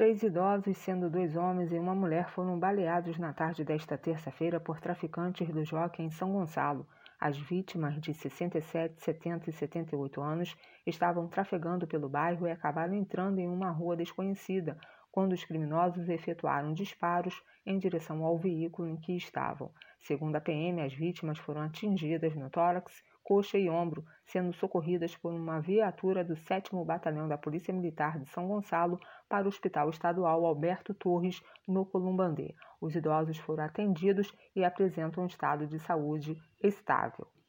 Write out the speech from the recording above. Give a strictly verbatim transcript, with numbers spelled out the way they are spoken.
Três idosos, sendo dois homens e uma mulher, foram baleados na tarde desta terça-feira por traficantes do Jockey em São Gonçalo. As vítimas, de sessenta e sete, setenta e setenta e oito anos, estavam trafegando pelo bairro e acabaram entrando em uma rua desconhecida, quando os criminosos efetuaram disparos em direção ao veículo em que estavam. Segundo a P M, as vítimas foram atingidas no tórax, coxa e ombro, sendo socorridas por uma viatura do sétimo Batalhão da Polícia Militar de São Gonçalo para o Hospital Estadual Alberto Torres, no Columbandê. Os idosos foram atendidos e apresentam um estado de saúde estável.